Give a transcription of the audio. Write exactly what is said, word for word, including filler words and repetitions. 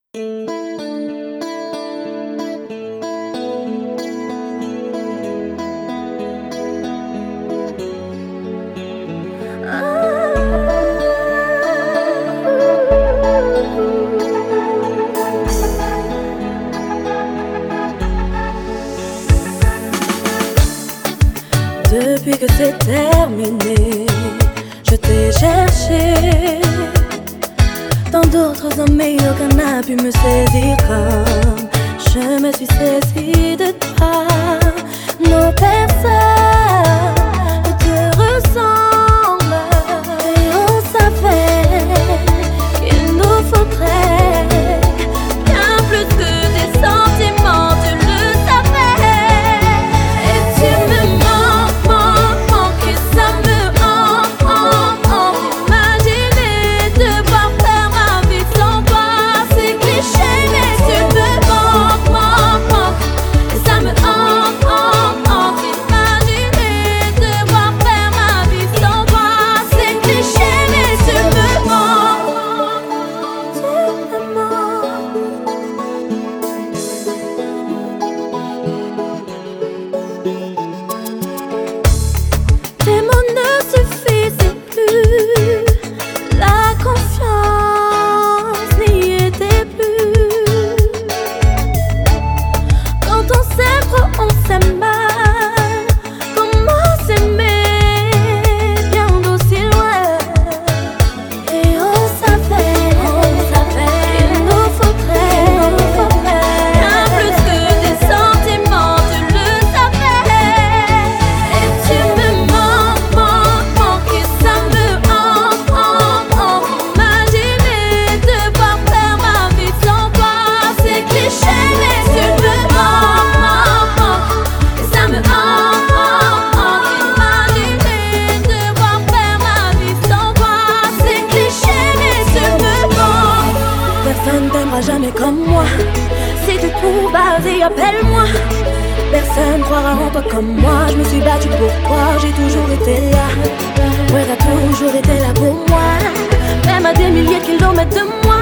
Depuis que c'est terminé, je t'ai cherché dans d'autres hommes, mais aucun n'a pu me saisir comme je me suis saisie de toi. Nos personnes ne te ressemblent et on savait qu'il nous faudrait bien plus que des sentiments, tu le savais. Et tu me manques, manques, manques, et ça me hante, hante, hante. Imaginer devoir faire ma vie sans toi, c'est cliché, mais tu me manques, manques, manques, et ça me hante, hante, hante. Imaginer devoir faire ma vie sans toi, c'est cliché, mais tu me manques, tu me manques. Tes mots ne suffisaient plus, la confiance n'y était plus. Quand on s'aime trop, on s'aime mal. Comment s'aimer bien d'aussi loin? Et on savait, on savait qu'il nous faudrait, nous faudrait bien plus que des sentiments, tu le savais. Et tu me manques, manques, manques, et ça me hante, hante, hante. Imaginer devoir faire ma vie sans toi, c'est cliché, mais tu me manques, manques, manques, et ça me hante, hante, hante. Imaginer devoir faire ma vie sans toi, c'est cliché, mais tu me manques. Personne t'aimera jamais comme moi. Si tu trouves, vas-y, appelle-moi. Personne croira en toi comme moi. Je me suis battue pour toi, j'ai toujours été là. Ouais, t'as toujours été là pour moi. Même à des milliers de kilomètres de moi.